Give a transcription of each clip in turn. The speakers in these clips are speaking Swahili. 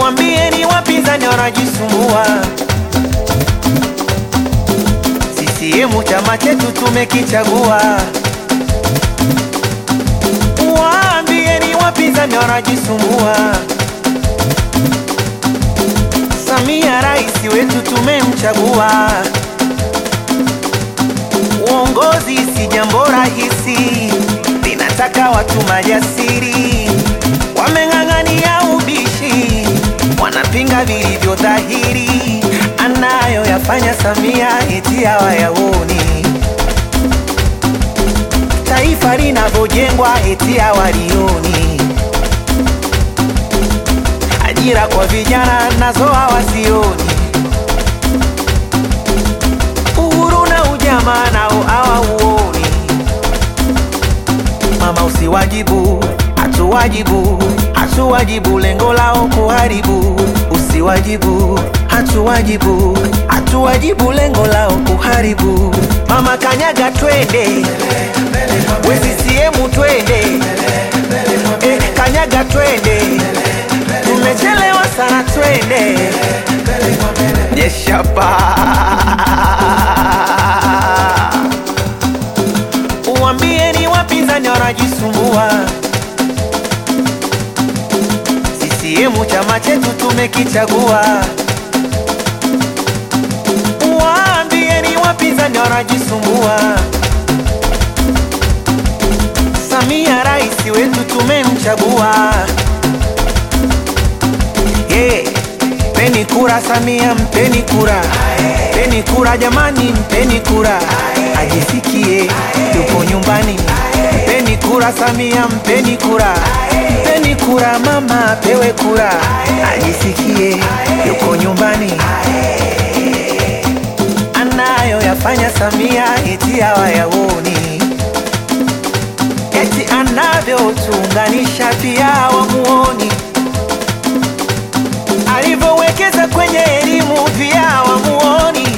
Uambieni wapinzani wanajisumbua. CCM chama chetu tumekichagua. Uambieni wapinzani wanajisumbua. Samia rais wetu tumemchagua. Uongozi si jambo rahisi, linataka watu majasiri. Wameng'ang'ania ubishi, wanapinga vilivyo dhahiri. Anayoyafanya Samia eti hawayaoni. Taifa linavyojengwa eti hawalioni. Ajira kwa vijana nazo hawasioni. Uhuru na ujamaa nao hawauoni. Mama usiwajibu, hatuwajibu, hatuwajibu, lengo lao kuharibu. Usiwajibu, hatuwajibu, hatuwajibu, lengo lao kuharibu. Mama kanyaga twende, we CCM twende, kanyaga twende, tumechelewa sana twende. Yeshapa. Uambieni wapinzani wanajisumbua. CCM chama chetu tumekichagua. Uambieni wapinzani wanajisumbua. Samia rais wetu tumemchagua. Mpeni kura Samia, mpeni kura. Mpeni kura jamani, mpeni kura. Ajisikie yupo nyumbani. Mpeni kura Samia, mpeni kura. Mpeni kura mama, pewe kura. Ajisikie yuko nyumbani. Anayoyafanya Samia eti hawayaoni. Eti anavyotuunganisha pia hawamuoni. Alivyowekeza kwenye elimu pia hawamuoni.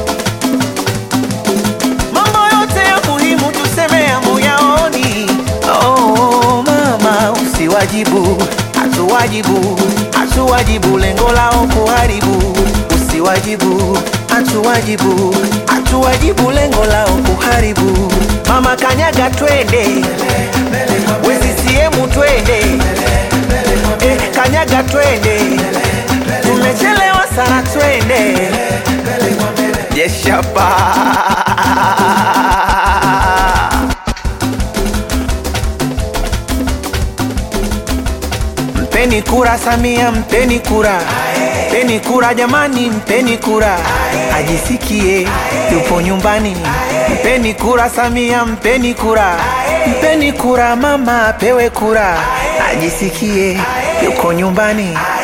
Mambo yote ya muhimu tuseme hamuyaoni. Oh mama usiwajibu, hatuwajibu, hatuwajibu, lengo lao kuharibu. Usiwajibu, hatuwajibu, hatuwajibu, lengo lao kuharibu. Mama kanyaga twende, we CCM twende, kanyaga twende, tumechelewa sana twende. Yeshapa. Mpeni kura Samia, mpeni kura. Mpeni kura jamani, mpeni kura. Ajisikie yupo nyumbani. Mpeni kura Samia, mpeni kura. Mpeni kura mama, pewe kura. Ajisikie yuko nyumbani.